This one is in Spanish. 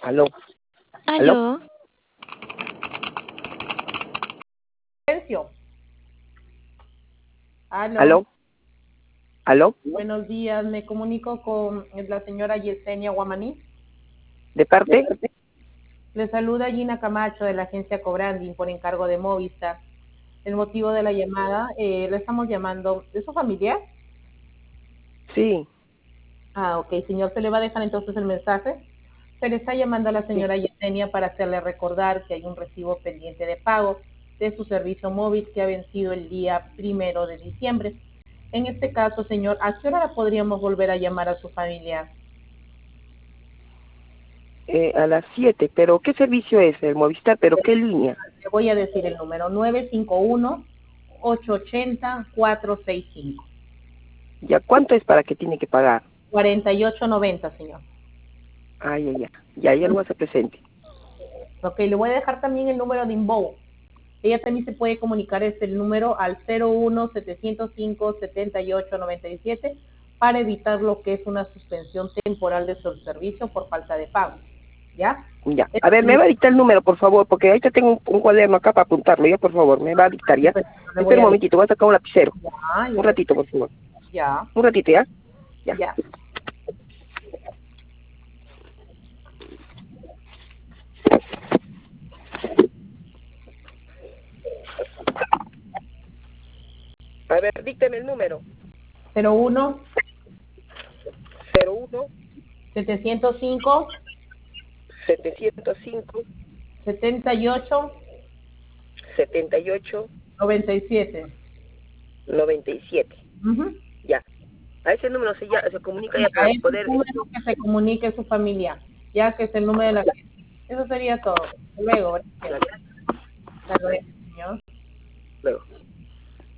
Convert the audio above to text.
Aló, aló, Aló, Silencio. Aló, aló, aló, buenos días. Me comunico con la señora Yesenia Guamaní. de parte, Le saluda Gina Camacho de la agencia Cobranding por encargo de Movistar. El motivo de la llamada, le estamos llamando, ¿de su familiar? sí, Ah, ok, señor, se le va a dejar entonces el mensaje. Se le está llamando a la sí, señora Yesenia para hacerle recordar que hay un recibo pendiente de pago de su servicio móvil que ha vencido el día 1 de diciembre. En este caso, señor, ¿a qué hora podríamos volver a llamar a su familiar? a las 7, pero ¿qué servicio es el Movistar? ¿Pero qué línea? Le voy a decir el número, 951-880-465. ¿Ya cuánto es para que tiene que pagar? 4890, señor. Ah, ya lo vas a presente. Ok, le voy a dejar también el número de Inbow. Ella también se puede comunicar el número al 01-705-7897 para evitar lo que es una suspensión temporal de su servicio por falta de pago. ¿Ya? Ya, a ver, me va a dictar el número, por favor, porque ahorita tengo un cuaderno acá para apuntarlo, ya, por favor, me va a dictar, ¿ya? Pues, le voy Espera un a decir. momentito, voy a sacar un lapicero. Ya, Un ratito, por favor. ya, Un ratito, ¿ya? Ya. ya. A ver, díctame el número. 01 01 705 705 78 78 97. 97. Ujú. Ya. A ese número se comunica Y ya a para ese poder... número que se comunique su familia, ya que es el número de la gente. Eso sería todo. Hasta luego, gracias. Ya, Hasta luego, señor. luego.